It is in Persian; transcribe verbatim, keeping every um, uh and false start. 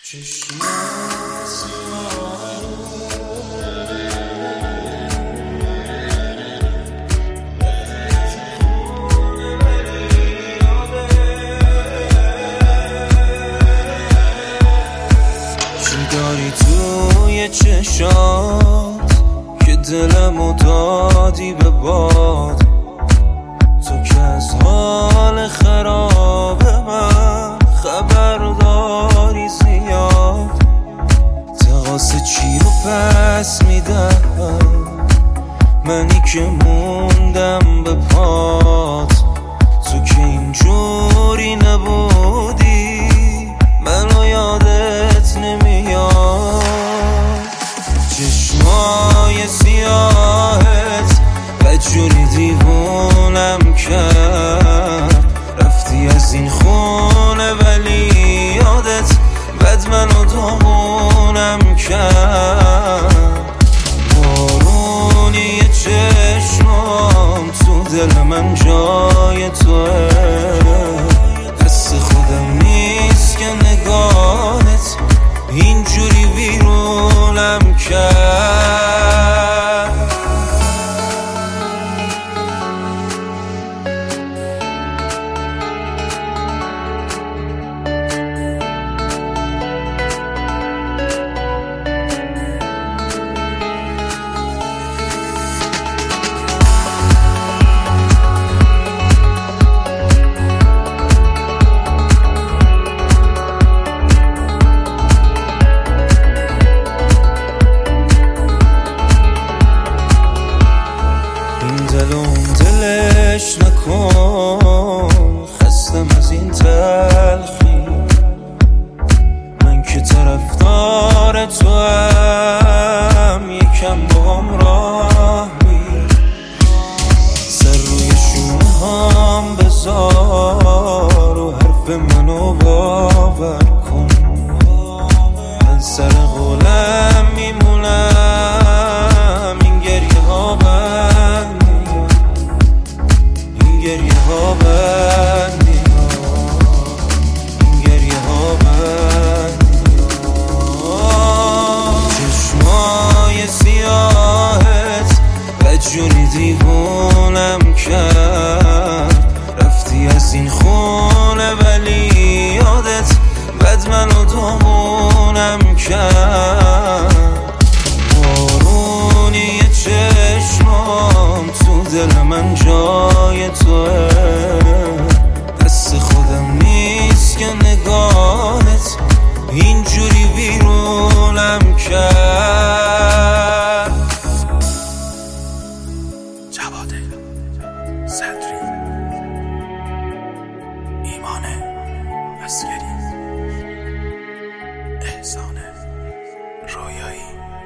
داری توی چشات که دلمو دادی به باد، تو که از حال خراب من خبر داری زیاد. تقاس چی رو پس میدم منی که موندم به پات، تو که اینجوری نبودی منو یادت نمیاد. چشمای سیاهت بدجوری دیوونم کرد، رفتی از این خونه ولی یادت بد منو داغونم کرد. بارونی چشمام تو دل من جای توه، دست خودم نیست که نگاهت اینجوری ویرونم کرد. دلش نکن، خستم از این تلخی، من که طرفدار تو هم یکم با هم راه می، سر روی شونه هم بذار و حرف منو باور کن. من سر قولم میمونم، این گریه ها بند گریه ها بندی ها، این گریه ها بندی ها. چشمای سیاهت بدجوری دیوونم کرد، رفتی از این خونه ولی یادت بد منو داغونم کرد. بارونی چشمام تو دل من جای توه، دست خودم نیست که نگاهت اینجوری ویرونم کرد. جواد صدری، ایمان عسکری، احسان رویایی.